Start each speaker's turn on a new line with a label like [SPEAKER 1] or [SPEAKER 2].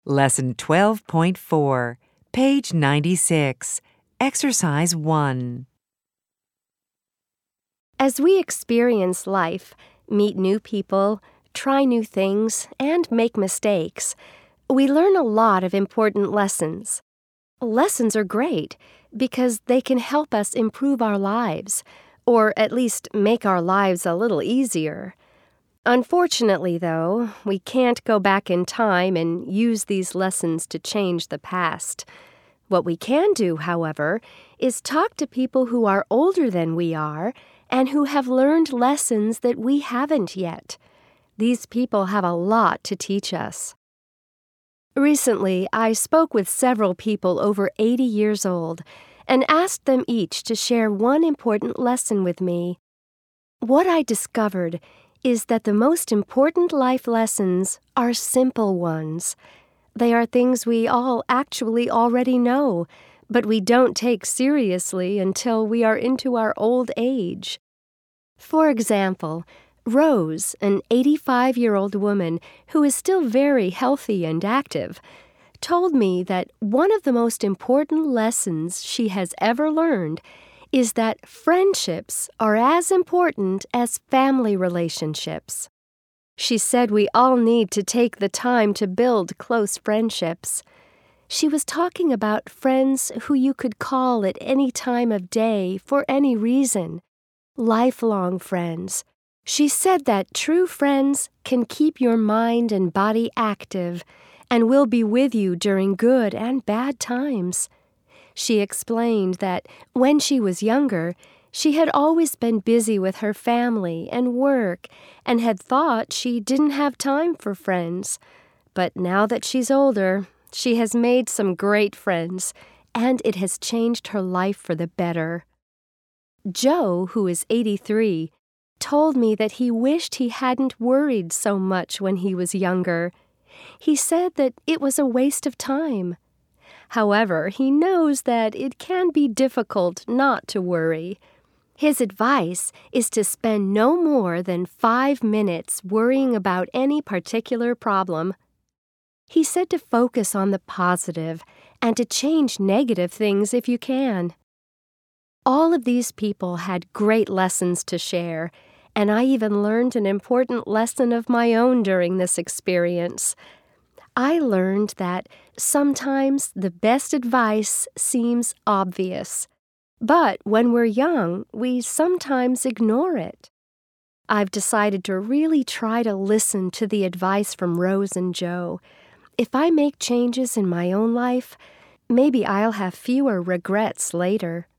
[SPEAKER 1] Lesson 12.4, page 96, Exercise 1.
[SPEAKER 2] As we experience life, meet new people, try new things, and make mistakes, we learn a lot of important lessons. Lessons are great because they can help us improve our lives, or at least make our lives a little easier. Unfortunately, though, we can't go back in time and use these lessons to change the past. What we can do, however, is talk to people who are older than we are and who have learned lessons that we haven't yet. These people have a lot to teach us. Recently, I spoke with several people over 80 years old and asked them each to share one important lesson with me. What I discovered is that the most important life lessons are simple ones. They are things we all actually already know, but we don't take seriously until we are into our old age. For example, Rose, an 85-year-old woman who is still very healthy and active, told me that one of the most important lessons she has ever learned is that friendships are as important as family relationships. She said we all need to take the time to build close friendships. She was talking about friends who you could call at any time of day for any reason. Lifelong friends. She said that true friends can keep your mind and body active and will be with you during good and bad times. She explained that when she was younger, she had always been busy with her family and work and had thought she didn't have time for friends. But now that she's older, she has made some great friends, and it has changed her life for the better. Joe, who is 83, told me that he wished he hadn't worried so much when he was younger. He said that it was a waste of time. However, he knows that it can be difficult not to worry. His advice is to spend no more than 5 minutes worrying about any particular problem. He said to focus on the positive and to change negative things if you can. All of these people had great lessons to share, and I even learned an important lesson of my own during this experience. I learned that sometimes the best advice seems obvious, but when we're young, we sometimes ignore it. I've decided to really try to listen to the advice from Rose and Joe. If I make changes in my own life, maybe I'll have fewer regrets later.